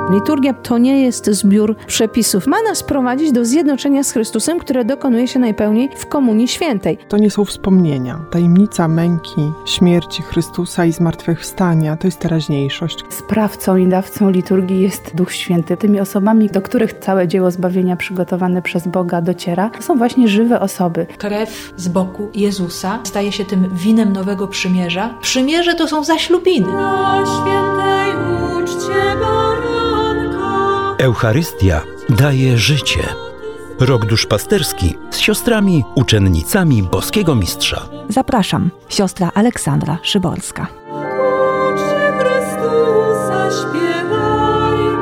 Liturgia to nie jest zbiór przepisów. Ma nas prowadzić do zjednoczenia z Chrystusem, które dokonuje się najpełniej w Komunii Świętej. To nie są wspomnienia. Tajemnica męki, śmierci Chrystusa i zmartwychwstania to jest teraźniejszość. Sprawcą i dawcą liturgii jest Duch Święty. Tymi osobami, do których całe dzieło zbawienia przygotowane przez Boga dociera, to są właśnie żywe osoby. Krew z boku Jezusa staje się tym winem nowego przymierza. Przymierze to są zaślubiny. Na świętej uczcie baranka. Eucharystia daje życie. Rok duszpasterski z siostrami, uczennicami Boskiego Mistrza. Zapraszam, siostra Aleksandra Szyborska. Uczcie Chrystusa, śpiewajmy.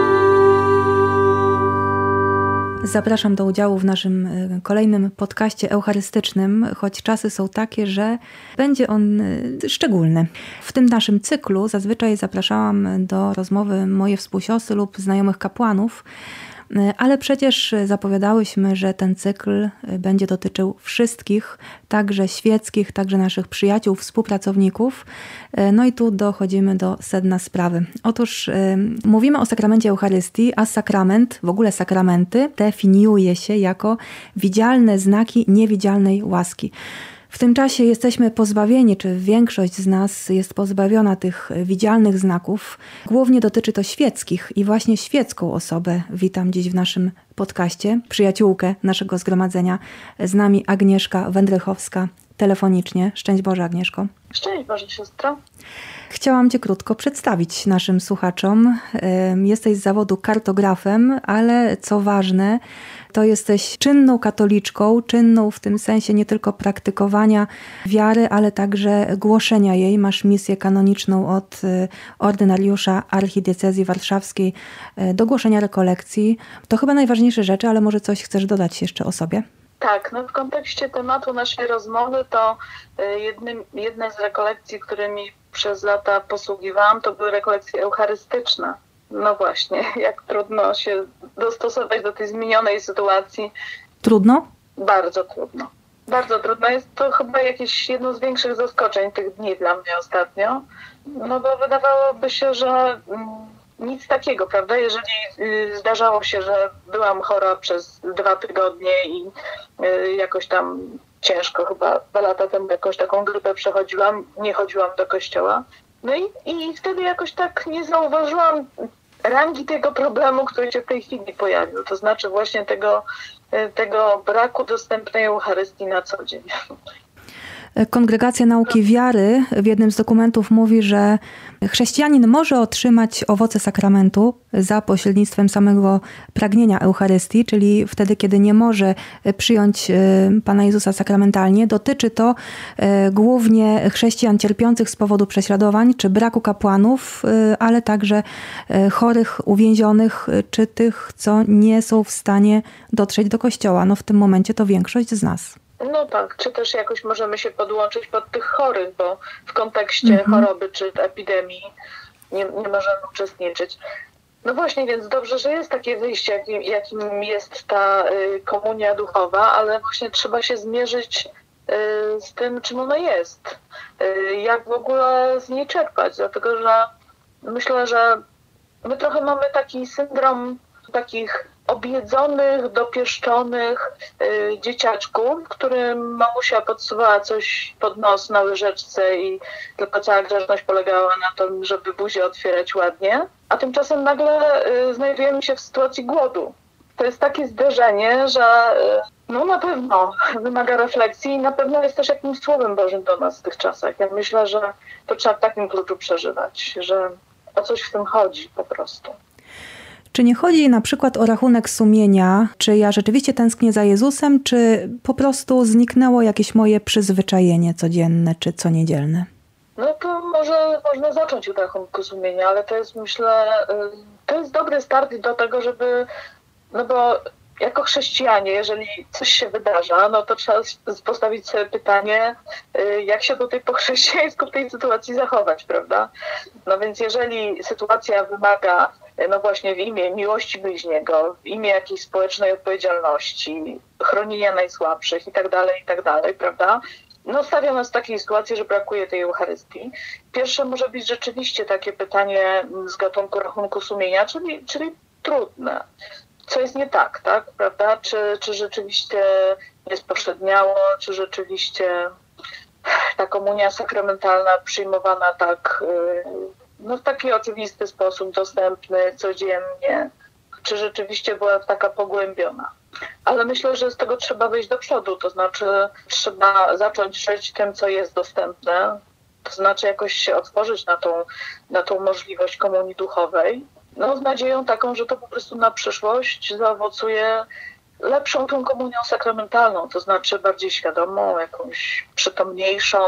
Zapraszam do udziału w naszym kolejnym podcaście eucharystycznym, choć czasy są takie, że będzie on szczególny. W tym naszym cyklu zazwyczaj zapraszałam do rozmowy moje współsiostry lub znajomych kapłanów, ale przecież zapowiadałyśmy, że ten cykl będzie dotyczył wszystkich, także świeckich, także naszych przyjaciół, współpracowników. No i tu dochodzimy do sedna sprawy. Otóż mówimy o sakramencie Eucharystii, a sakrament, w ogóle sakramenty, definiuje się jako widzialne znaki niewidzialnej łaski. W tym czasie jesteśmy pozbawieni, czy większość z nas jest pozbawiona tych widzialnych znaków. Głównie dotyczy to świeckich i właśnie świecką osobę witam dziś w naszym podcaście, przyjaciółkę naszego zgromadzenia. Z nami Agnieszka Wędrychowska telefonicznie. Szczęść Boże, Agnieszko. Szczęść Boże, siostro. Chciałam Cię krótko przedstawić naszym słuchaczom. Jesteś z zawodu kartografem, ale co ważne, to jesteś czynną katoliczką, czynną w tym sensie nie tylko praktykowania wiary, ale także głoszenia jej. Masz misję kanoniczną od ordynariusza archidiecezji warszawskiej do głoszenia rekolekcji. To chyba najważniejsze rzeczy, ale może coś chcesz dodać jeszcze o sobie? Tak, no w kontekście tematu naszej rozmowy to jedne z rekolekcji, którymi przez lata posługiwałam, to były rekolekcje eucharystyczne. No właśnie, jak trudno się dostosować do tej zmienionej sytuacji. Trudno? Bardzo trudno. Bardzo trudno. Jest to chyba jakieś jedno z większych zaskoczeń tych dni dla mnie ostatnio. No bo wydawałoby się, że nic takiego, prawda? Jeżeli zdarzało się, że byłam chora przez 2 tygodnie i jakoś tam ciężko, chyba 2 lata temu jakąś taką grypę przechodziłam, nie chodziłam do kościoła. No i wtedy jakoś tak nie zauważyłam rangi tego problemu, który się w tej chwili pojawił. To znaczy właśnie tego braku dostępnej Eucharystii na co dzień. Kongregacja Nauki Wiary w jednym z dokumentów mówi, że chrześcijanin może otrzymać owoce sakramentu za pośrednictwem samego pragnienia Eucharystii, czyli wtedy, kiedy nie może przyjąć Pana Jezusa sakramentalnie. Dotyczy to głównie chrześcijan cierpiących z powodu prześladowań czy braku kapłanów, ale także chorych, uwięzionych, czy tych, co nie są w stanie dotrzeć do kościoła. No w tym momencie to większość z nas. No tak, czy też jakoś możemy się podłączyć pod tych chorych, bo w kontekście choroby czy epidemii nie możemy uczestniczyć. No właśnie, więc dobrze, że jest takie wyjście, jakim jest ta komunia duchowa, ale właśnie trzeba się zmierzyć z tym, czym ona jest. Jak w ogóle z niej czerpać, dlatego że myślę, że my trochę mamy taki syndrom takich objedzonych, dopieszczonych dzieciaczków, którym mamusia podsuwała coś pod nos na łyżeczce i tylko cała grzeczność polegała na tym, żeby buzię otwierać ładnie, a tymczasem nagle znajdujemy się w sytuacji głodu. To jest takie zderzenie, że no na pewno wymaga refleksji i na pewno jest też jakimś słowem Bożym do nas w tych czasach. Ja myślę, że to trzeba w takim kluczu przeżywać, że o coś w tym chodzi po prostu. Czy nie chodzi na przykład o rachunek sumienia, czy ja rzeczywiście tęsknię za Jezusem, czy po prostu zniknęło jakieś moje przyzwyczajenie codzienne czy co niedzielne? No to może można zacząć od rachunku sumienia, ale to jest, myślę, to jest dobry start do tego, żeby, no bo jako chrześcijanie, jeżeli coś się wydarza, no to trzeba postawić sobie pytanie, jak się tutaj po chrześcijańsku w tej sytuacji zachować, prawda? No więc jeżeli sytuacja wymaga, no właśnie w imię miłości bliźniego, w imię jakiejś społecznej odpowiedzialności, chronienia najsłabszych i tak dalej, prawda? stawia nas w takiej sytuacji, że brakuje tej Eucharystii. Pierwsze może być rzeczywiście takie pytanie z gatunku rachunku sumienia, czyli trudne. Co jest nie tak, prawda? Czy rzeczywiście nie spowszedniało, czy rzeczywiście ta komunia sakramentalna przyjmowana tak, w taki oczywisty sposób, dostępny codziennie, czy rzeczywiście była taka pogłębiona. Ale myślę, że z tego trzeba wyjść do przodu, to znaczy trzeba zacząć żyć tym, co jest dostępne, to znaczy jakoś się otworzyć na tą możliwość komunii duchowej, z nadzieją taką, że to po prostu na przyszłość zaowocuje lepszą tą komunią sakramentalną, to znaczy bardziej świadomą, jakąś przytomniejszą,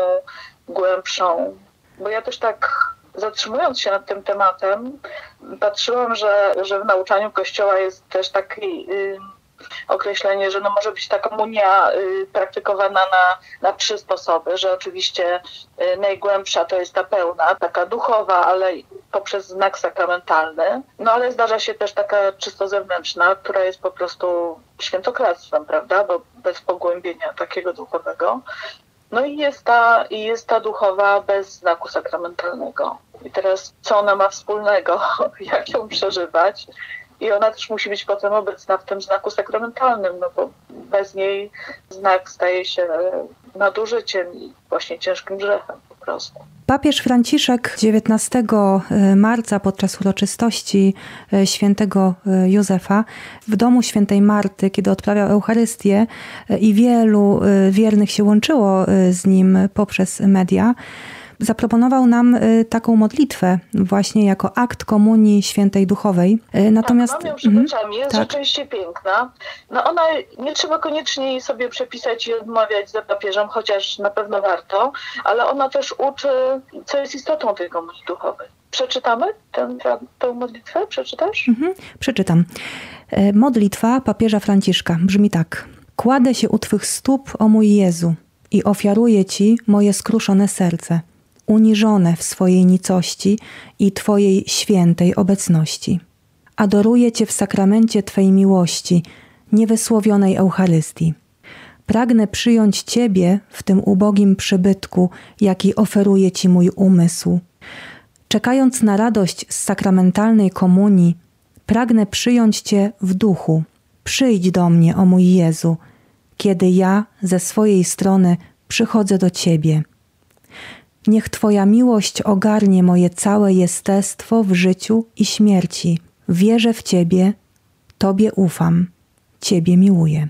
głębszą. Bo ja też tak, zatrzymując się nad tym tematem, patrzyłam, że w nauczaniu Kościoła jest też takie określenie, że może być ta komunia praktykowana na 3 sposoby, że oczywiście najgłębsza to jest ta pełna, taka duchowa, ale poprzez znak sakramentalny. Ale zdarza się też taka czysto zewnętrzna, która jest po prostu świętokradztwem, prawda, bo bez pogłębienia takiego duchowego. I jest ta duchowa bez znaku sakramentalnego. I teraz co ona ma wspólnego, jak ją przeżywać? I ona też musi być potem obecna w tym znaku sakramentalnym, bo bez niej znak staje się nadużyciem i właśnie ciężkim grzechem po prostu. Papież Franciszek 19 marca podczas uroczystości świętego Józefa w domu świętej Marty, kiedy odprawiał Eucharystię i wielu wiernych się łączyło z nim poprzez media, zaproponował nam taką modlitwę właśnie jako akt komunii świętej duchowej. Natomiast mam ją przed oczami, jest rzeczywiście piękna. Ona nie trzeba koniecznie jej sobie przepisać i odmawiać za papieżem, chociaż na pewno warto, ale ona też uczy, co jest istotą tej komunii duchowej. Przeczytamy tę modlitwę? Przeczytasz? Przeczytam. Modlitwa papieża Franciszka brzmi tak. Kładę się u Twych stóp, o mój Jezu, i ofiaruję Ci moje skruszone serce, uniżone w swojej nicości i Twojej świętej obecności. Adoruję Cię w sakramencie Twej miłości, niewysłowionej Eucharystii. Pragnę przyjąć Ciebie w tym ubogim przybytku, jaki oferuje Ci mój umysł. Czekając na radość z sakramentalnej komunii, pragnę przyjąć Cię w duchu. Przyjdź do mnie, o mój Jezu, kiedy ja ze swojej strony przychodzę do Ciebie. Niech Twoja miłość ogarnie moje całe jestestwo w życiu i śmierci. Wierzę w Ciebie, Tobie ufam, Ciebie miłuję.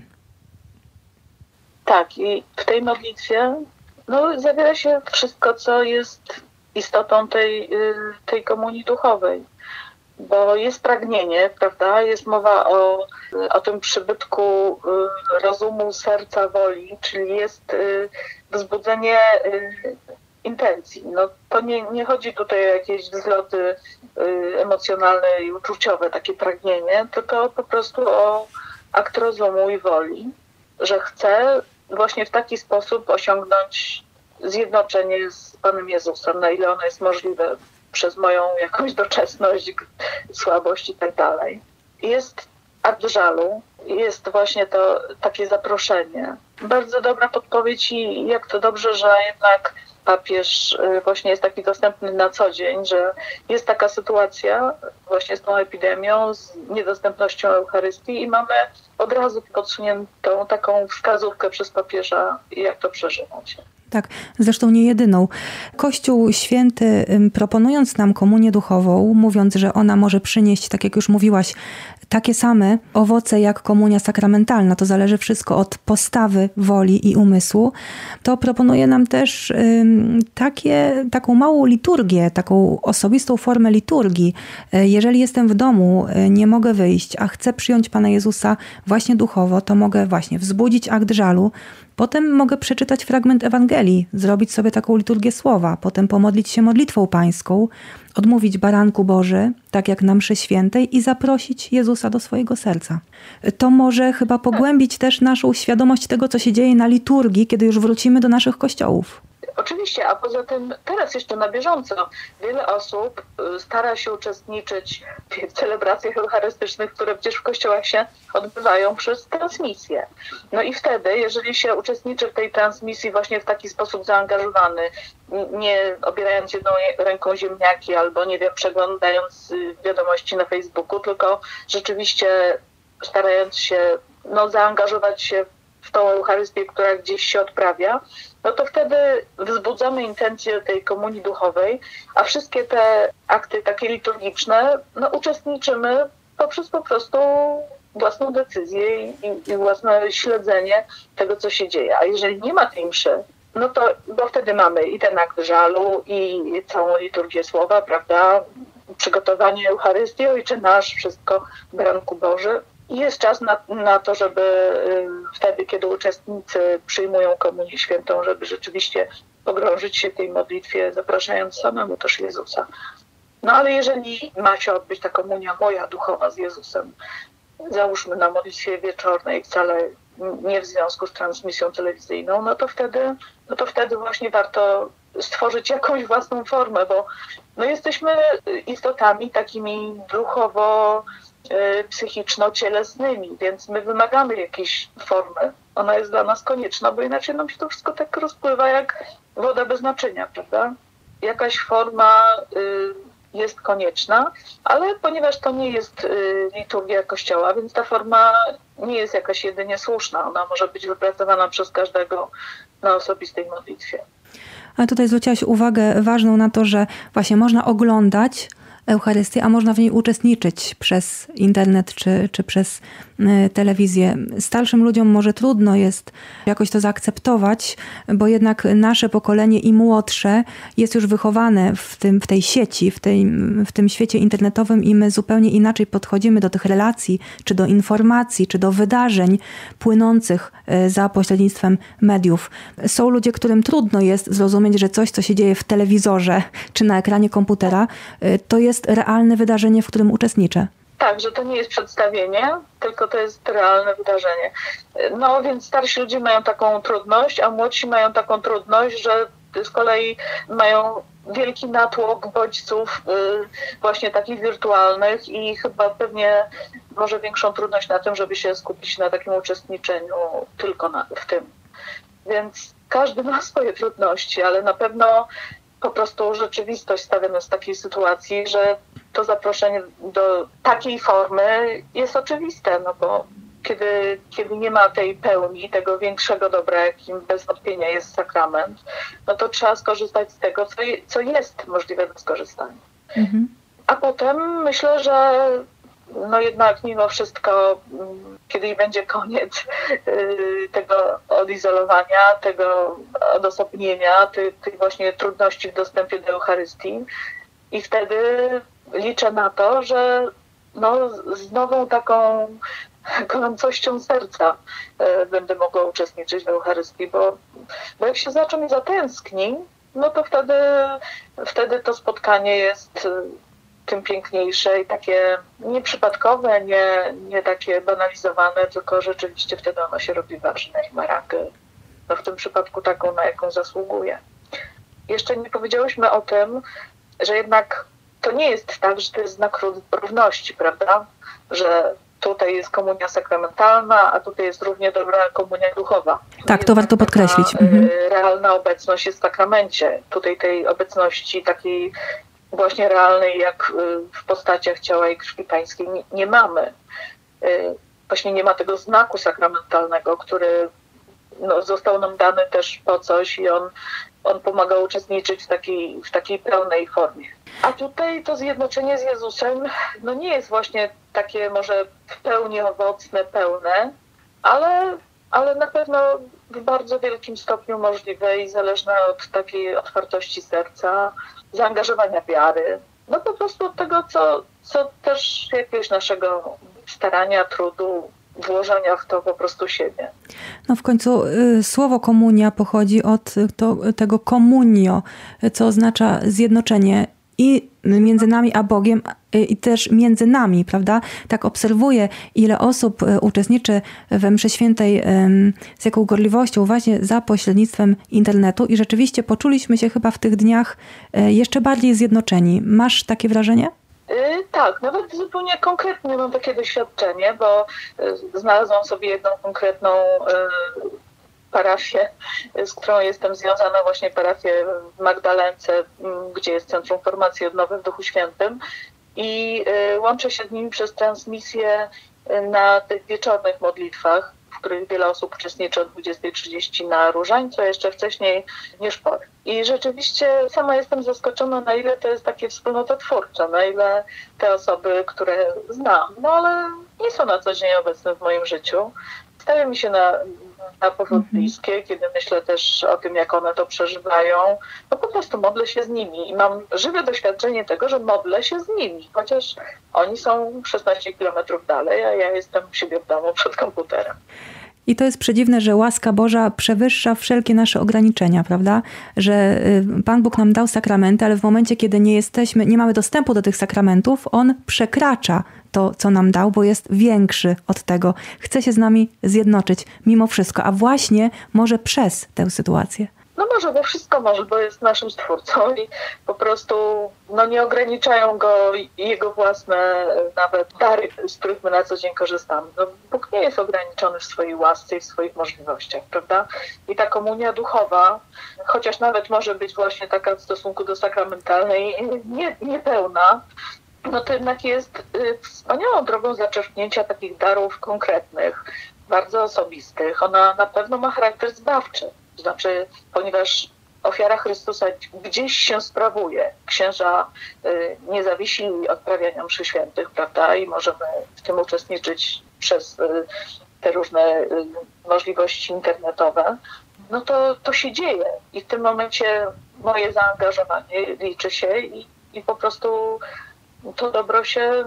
Tak, i w tej modlitwie zawiera się wszystko, co jest istotą tej komunii duchowej. Bo jest pragnienie, prawda? Jest mowa o tym przybytku rozumu, serca, woli, czyli jest wzbudzenie intencji. To nie chodzi tutaj o jakieś wzloty emocjonalne i uczuciowe, takie pragnienie, tylko po prostu o akt rozumu i woli, że chcę właśnie w taki sposób osiągnąć zjednoczenie z Panem Jezusem, na ile ono jest możliwe przez moją jakąś doczesność, słabość i tak dalej. Jest akt żalu, jest właśnie to takie zaproszenie. Bardzo dobra podpowiedź i jak to dobrze, że jednak papież właśnie jest taki dostępny na co dzień, że jest taka sytuacja właśnie z tą epidemią, z niedostępnością Eucharystii i mamy od razu podsuniętą taką wskazówkę przez papieża, jak to przeżywać. Tak, zresztą nie jedyną. Kościół Święty, proponując nam komunię duchową, mówiąc, że ona może przynieść, tak jak już mówiłaś, takie same owoce jak komunia sakramentalna, to zależy wszystko od postawy, woli i umysłu, to proponuje nam też taką małą liturgię, taką osobistą formę liturgii. Jeżeli jestem w domu, nie mogę wyjść, a chcę przyjąć Pana Jezusa właśnie duchowo, to mogę właśnie wzbudzić akt żalu, potem mogę przeczytać fragment Ewangelii, zrobić sobie taką liturgię słowa, potem pomodlić się modlitwą pańską, odmówić baranku Boży, tak jak na mszy świętej i zaprosić Jezusa do swojego serca. To może chyba pogłębić też naszą świadomość tego, co się dzieje na liturgii, kiedy już wrócimy do naszych kościołów. Oczywiście, a poza tym teraz jeszcze na bieżąco wiele osób stara się uczestniczyć w celebracjach eucharystycznych, które przecież w kościołach się odbywają przez transmisję. No i wtedy, jeżeli się uczestniczy w tej transmisji właśnie w taki sposób zaangażowany, nie obierając jedną ręką ziemniaki albo, nie wiem, przeglądając wiadomości na Facebooku, tylko rzeczywiście starając się zaangażować się w tą Eucharystię, która gdzieś się odprawia, no to wtedy wzbudzamy intencję tej komunii duchowej, a wszystkie te akty takie liturgiczne, uczestniczymy poprzez po prostu własną decyzję i własne śledzenie tego, co się dzieje. A jeżeli nie ma tej mszy, no to bo wtedy mamy i ten akt żalu, i całą liturgię słowa, prawda, przygotowanie Eucharystii, Ojcze Nasz, wszystko w baranku Boży. I jest czas na to, żeby wtedy, kiedy uczestnicy przyjmują Komunię Świętą, żeby rzeczywiście pogrążyć się w tej modlitwie, zapraszając samemu też Jezusa. No ale jeżeli ma się odbyć ta komunia moja duchowa z Jezusem, załóżmy na modlitwie wieczornej, wcale nie w związku z transmisją telewizyjną, no to wtedy właśnie warto stworzyć jakąś własną formę, bo jesteśmy istotami takimi duchowo psychiczno-cielesnymi, więc my wymagamy jakiejś formy. Ona jest dla nas konieczna, bo inaczej nam się to wszystko tak rozpływa jak woda bez naczynia, prawda? Jakaś forma jest konieczna, ale ponieważ to nie jest liturgia Kościoła, więc ta forma nie jest jakaś jedynie słuszna. Ona może być wypracowana przez każdego na osobistej modlitwie. Ale tutaj zwróciłaś uwagę ważną na to, że właśnie można oglądać Eucharystię, a można w niej uczestniczyć przez internet czy przez telewizję. Starszym ludziom może trudno jest jakoś to zaakceptować, bo jednak nasze pokolenie i młodsze jest już wychowane w tej sieci, w tym świecie internetowym i my zupełnie inaczej podchodzimy do tych relacji, czy do informacji, czy do wydarzeń płynących za pośrednictwem mediów. Są ludzie, którym trudno jest zrozumieć, że coś, co się dzieje w telewizorze, czy na ekranie komputera, to jest realne wydarzenie, w którym uczestniczę. Tak, że to nie jest przedstawienie, tylko to jest realne wydarzenie. No więc starsi ludzie mają taką trudność, a młodsi mają taką trudność, że z kolei mają wielki natłok bodźców właśnie takich wirtualnych i chyba pewnie może większą trudność na tym, żeby się skupić na takim uczestniczeniu tylko w tym. Więc każdy ma swoje trudności, ale na pewno po prostu rzeczywistość stawia nas w takiej sytuacji, że to zaproszenie do takiej formy jest oczywiste, no bo kiedy nie ma tej pełni, tego większego dobra, jakim bez wątpienia jest sakrament, no to trzeba skorzystać z tego, co jest możliwe do skorzystania. Mhm. A potem myślę, że jednak mimo wszystko, kiedy będzie koniec tego odizolowania, tego odosobnienia, tych właśnie trudności w dostępie do Eucharystii i wtedy liczę na to, że z nową taką gorącością serca będę mogła uczestniczyć w Eucharystii, bo jak się za czymś zatęskni, no to wtedy to spotkanie jest tym piękniejsze i takie nieprzypadkowe, nie takie banalizowane, tylko rzeczywiście wtedy ono się robi ważne i ma rangę, w tym przypadku taką, na jaką zasługuje. Jeszcze nie powiedziałyśmy o tym, że jednak to nie jest tak, że to jest znak równości, prawda? Że tutaj jest komunia sakramentalna, a tutaj jest równie dobra komunia duchowa. Tak, to warto podkreślić. Realna obecność jest w sakramencie. Tutaj tej obecności takiej właśnie realnej, jak w postaciach ciała i krwi pańskiej nie mamy. Właśnie nie ma tego znaku sakramentalnego, który został nam dany też po coś i on pomaga uczestniczyć w takiej pełnej formie. A tutaj to zjednoczenie z Jezusem nie jest właśnie takie może w pełni owocne, pełne, ale na pewno w bardzo wielkim stopniu możliwe i zależne od takiej otwartości serca, zaangażowania wiary. Po prostu od tego, co też jakiegoś naszego starania, trudu, włożenia w to po prostu siebie. W końcu słowo komunia pochodzi od tego communio, co oznacza zjednoczenie. i między nami a Bogiem, i też między nami, prawda? Tak obserwuję, ile osób uczestniczy we mszy świętej z jaką gorliwością właśnie za pośrednictwem internetu i rzeczywiście poczuliśmy się chyba w tych dniach jeszcze bardziej zjednoczeni. Masz takie wrażenie? Tak, nawet zupełnie konkretnie mam takie doświadczenie, bo znalazłam sobie jedną konkretną parafię, z którą jestem związana, właśnie parafię w Magdalence, gdzie jest Centrum Formacji Odnowy w Duchu Świętym i łączę się z nimi przez transmisję na tych wieczornych modlitwach, w których wiele osób uczestniczy o 20:30 na Różańcu, a jeszcze wcześniej w Nieszpory. I rzeczywiście sama jestem zaskoczona, na ile to jest takie wspólnototwórcze, na ile te osoby, które znam, no ale nie są na co dzień obecne w moim życiu, stawiają mi się na powód bliskie, kiedy myślę też o tym, jak one to przeżywają, no po prostu modlę się z nimi i mam żywe doświadczenie tego, że modlę się z nimi, chociaż oni są 16 kilometrów dalej, a ja jestem u siebie w domu przed komputerem. I to jest przedziwne, że łaska Boża przewyższa wszelkie nasze ograniczenia, prawda? Że Pan Bóg nam dał sakramenty, ale w momencie, kiedy nie mamy dostępu do tych sakramentów, On przekracza to, co nam dał, bo jest większy od tego. Chce się z nami zjednoczyć mimo wszystko, a właśnie może przez tę sytuację. No może, bo wszystko może, bo jest naszym Stwórcą i po prostu nie ograniczają go jego własne nawet dary, z których my na co dzień korzystamy. No, Bóg nie jest ograniczony w swojej łasce i w swoich możliwościach, prawda? I ta komunia duchowa, chociaż nawet może być właśnie taka w stosunku do sakramentalnej niepełna, no to jednak jest wspaniałą drogą zaczerpnięcia takich darów konkretnych, bardzo osobistych. Ona na pewno ma charakter zbawczy. To znaczy, ponieważ ofiara Chrystusa gdzieś się sprawuje. Księża nie zawisili odprawiania mszy świętych, prawda? I możemy w tym uczestniczyć przez te różne możliwości internetowe. No to się dzieje. I w tym momencie moje zaangażowanie liczy się i po prostu to dobro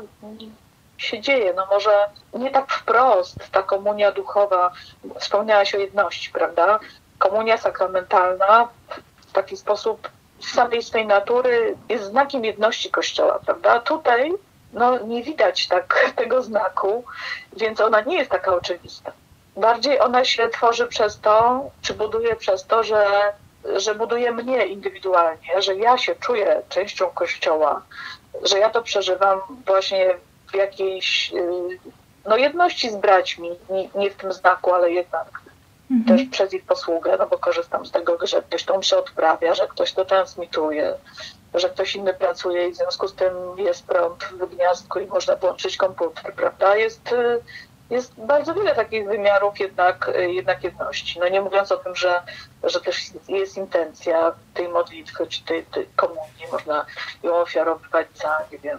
się dzieje. No może nie tak wprost ta komunia duchowa, wspomniałaś o jedności, prawda? Komunia sakramentalna w taki sposób z samej swej natury jest znakiem jedności Kościoła, prawda? Tutaj nie widać tak tego znaku, więc ona nie jest taka oczywista. Bardziej ona się tworzy przez to, czy buduje przez to, że buduje mnie indywidualnie, że ja się czuję częścią Kościoła, że ja to przeżywam właśnie w jakiejś jedności z braćmi, nie w tym znaku, ale jednak też przez ich posługę, bo korzystam z tego, że ktoś to mszę odprawia, że ktoś to transmituje, że ktoś inny pracuje i w związku z tym jest prąd w gniazdku i można włączyć komputer, prawda? Jest bardzo wiele takich wymiarów jednak jedności. No nie mówiąc o tym, że też jest intencja tej modlitwy czy tej komunii. Można ją ofiarowywać za, nie wiem,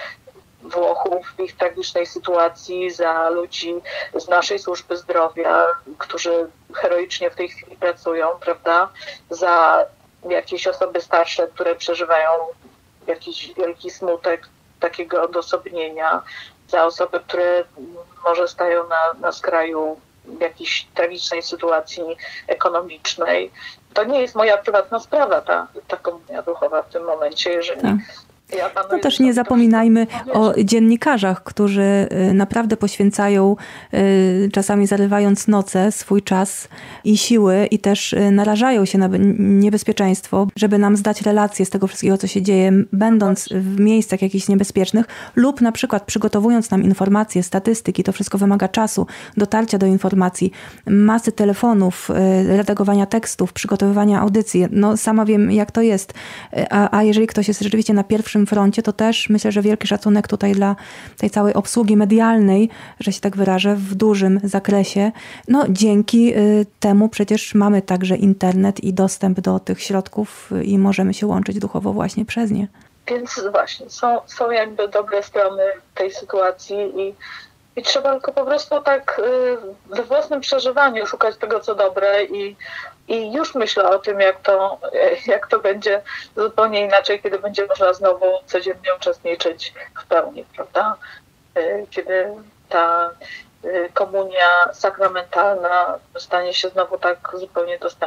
Włochów w ich tragicznej sytuacji, za ludzi z naszej służby zdrowia, którzy heroicznie w tej chwili pracują, prawda? Za jakieś osoby starsze, które przeżywają jakiś wielki smutek takiego odosobnienia, za osoby, które może stają na skraju jakiejś tragicznej sytuacji ekonomicznej. To nie jest moja prywatna sprawa, ta komunia duchowa w tym momencie, jeżeli... Tak. No też nie zapominajmy o dziennikarzach, którzy naprawdę poświęcają, czasami zarywając noce, swój czas i siły i też narażają się na niebezpieczeństwo, żeby nam zdać relacje z tego wszystkiego, co się dzieje, będąc w miejscach jakichś niebezpiecznych lub na przykład przygotowując nam informacje, statystyki. To wszystko wymaga czasu, dotarcia do informacji, masy telefonów, redagowania tekstów, przygotowywania audycji. No sama wiem, jak to jest. A jeżeli ktoś jest rzeczywiście na pierwszym froncie, to też myślę, że wielki szacunek tutaj dla tej całej obsługi medialnej, że się tak wyrażę, w dużym zakresie. No dzięki temu przecież mamy także internet i dostęp do tych środków i możemy się łączyć duchowo właśnie przez nie. Więc właśnie, są jakby dobre strony tej sytuacji i trzeba tylko po prostu tak we własnym przeżywaniu szukać tego, co dobre i już myślę o tym, jak to będzie zupełnie inaczej, kiedy będzie można znowu codziennie uczestniczyć w pełni, prawda? Kiedy ta komunia sakramentalna stanie się znowu tak zupełnie dostępna.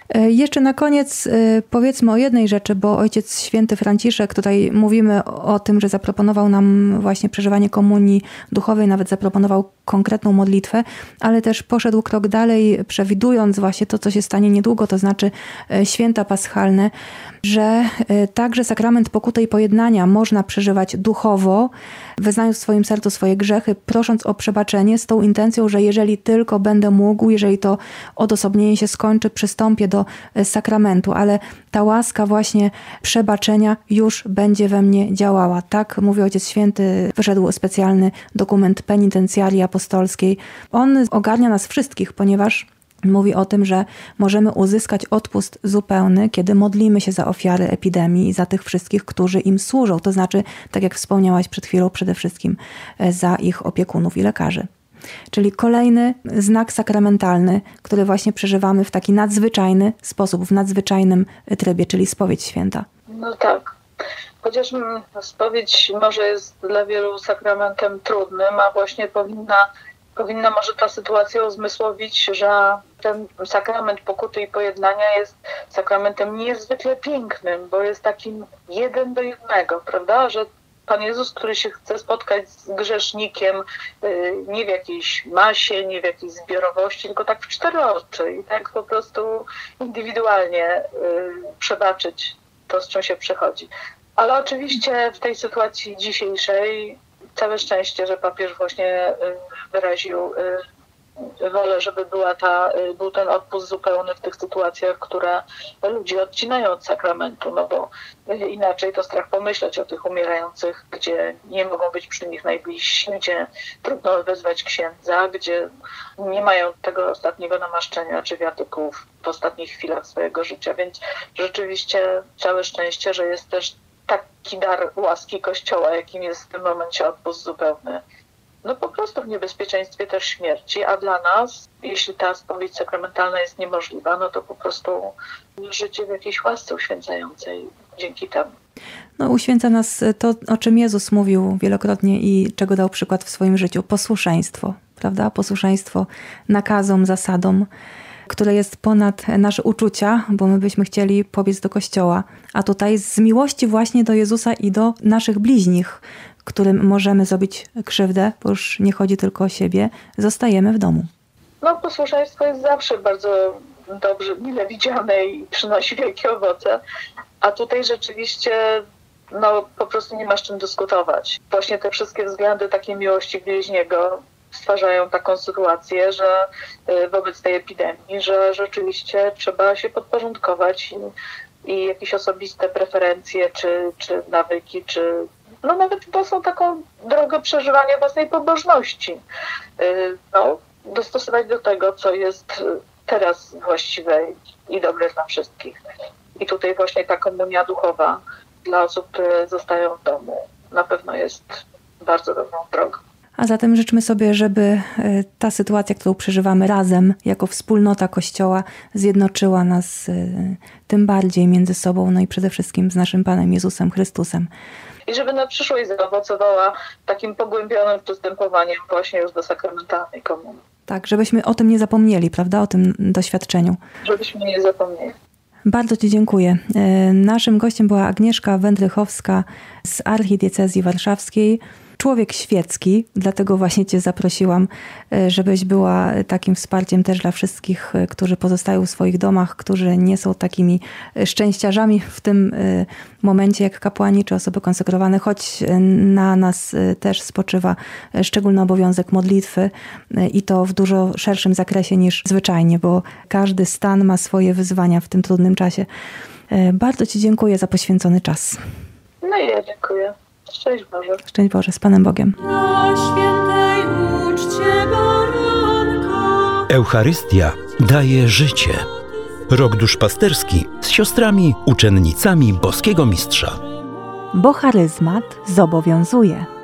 Jeszcze na koniec powiedzmy o jednej rzeczy, bo Ojciec Święty Franciszek, tutaj mówimy o tym, że zaproponował nam właśnie przeżywanie komunii duchowej, nawet zaproponował konkretną modlitwę, ale też poszedł krok dalej, przewidując właśnie to, co się stanie niedługo, to znaczy święta paschalne, że także sakrament pokuty i pojednania można przeżywać duchowo, wyznając w swoim sercu swoje grzechy, prosząc o przebaczenie z tą intencją, że jeżeli tylko będę mógł, jeżeli to odosobnienie się skończy, przystąpię do sakramentu, ale ta łaska właśnie przebaczenia już będzie we mnie działała. Tak mówi Ojciec Święty, wyszedł specjalny dokument penitencjarii apostolskiej. On ogarnia nas wszystkich, ponieważ mówi o tym, że możemy uzyskać odpust zupełny, kiedy modlimy się za ofiary epidemii i za tych wszystkich, którzy im służą. To znaczy, tak jak wspomniałaś przed chwilą, przede wszystkim za ich opiekunów i lekarzy. Czyli kolejny znak sakramentalny, który właśnie przeżywamy w taki nadzwyczajny sposób, w nadzwyczajnym trybie, czyli spowiedź święta. No tak. Chociaż spowiedź może jest dla wielu sakramentem trudnym, a właśnie powinna może ta sytuacja uzmysłowić, że ten sakrament pokuty i pojednania jest sakramentem niezwykle pięknym, bo jest takim 1 do 1, prawda? Że Pan Jezus, który się chce spotkać z grzesznikiem nie w jakiejś masie, nie w jakiejś zbiorowości, tylko tak w 4 oczy i tak po prostu indywidualnie przebaczyć to, z czym się przechodzi. Ale oczywiście w tej sytuacji dzisiejszej całe szczęście, że papież właśnie wyraził wolę, żeby był ten odpust zupełny w tych sytuacjach, które ludzi odcinają od sakramentu, no bo inaczej to strach pomyśleć o tych umierających, gdzie nie mogą być przy nich najbliżsi, gdzie trudno wezwać księdza, gdzie nie mają tego ostatniego namaszczenia czy wiatyków w ostatnich chwilach swojego życia, więc rzeczywiście całe szczęście, że jest też taki dar łaski Kościoła, jakim jest w tym momencie odpust zupełny. No po prostu w niebezpieczeństwie też śmierci, a dla nas, jeśli ta spowiedź sakramentalna jest niemożliwa, no to po prostu życie w jakiejś łasce uświęcającej dzięki temu. No, uświęca nas to, o czym Jezus mówił wielokrotnie i czego dał przykład w swoim życiu. Posłuszeństwo, prawda? Posłuszeństwo nakazom, zasadom, które jest ponad nasze uczucia, bo my byśmy chcieli pobiec do kościoła. A tutaj z miłości właśnie do Jezusa i do naszych bliźnich, którym możemy zrobić krzywdę, bo już nie chodzi tylko o siebie, zostajemy w domu. No posłuszeństwo jest zawsze bardzo dobrze, mile widziane i przynosi wielkie owoce, a tutaj rzeczywiście po prostu nie ma z czym dyskutować. Właśnie te wszystkie względy takiej miłości bliźniego stwarzają taką sytuację, że wobec tej epidemii, że rzeczywiście trzeba się podporządkować i jakieś osobiste preferencje, czy nawyki, czy nawet to są taką drogę przeżywania własnej pobożności. Dostosować do tego, co jest teraz właściwe i dobre dla wszystkich. I tutaj właśnie ta komunia duchowa dla osób, które zostają w domu, na pewno jest bardzo dobrą drogą. A zatem życzmy sobie, żeby ta sytuacja, którą przeżywamy razem, jako wspólnota Kościoła, zjednoczyła nas tym bardziej między sobą, no i przede wszystkim z naszym Panem Jezusem Chrystusem. I żeby na przyszłość zaowocowała takim pogłębionym przystępowaniem właśnie już do sakramentalnej komunii. Tak, żebyśmy o tym nie zapomnieli, prawda? O tym doświadczeniu. Żebyśmy nie zapomnieli. Bardzo Ci dziękuję. Naszym gościem była Agnieszka Wędrychowska z Archidiecezji Warszawskiej. Człowiek świecki, dlatego właśnie Cię zaprosiłam, żebyś była takim wsparciem też dla wszystkich, którzy pozostają w swoich domach, którzy nie są takimi szczęściarzami w tym momencie jak kapłani czy osoby konsekrowane, choć na nas też spoczywa szczególny obowiązek modlitwy i to w dużo szerszym zakresie niż zwyczajnie, bo każdy stan ma swoje wyzwania w tym trudnym czasie. Bardzo Ci dziękuję za poświęcony czas. No i ja dziękuję. Szczęść Boże. Szczęść Boże, z Panem Bogiem. Na świętej uczcie baranka. Eucharystia daje życie. Rok duszpasterski z siostrami, uczennicami boskiego mistrza. Bo charyzmat zobowiązuje.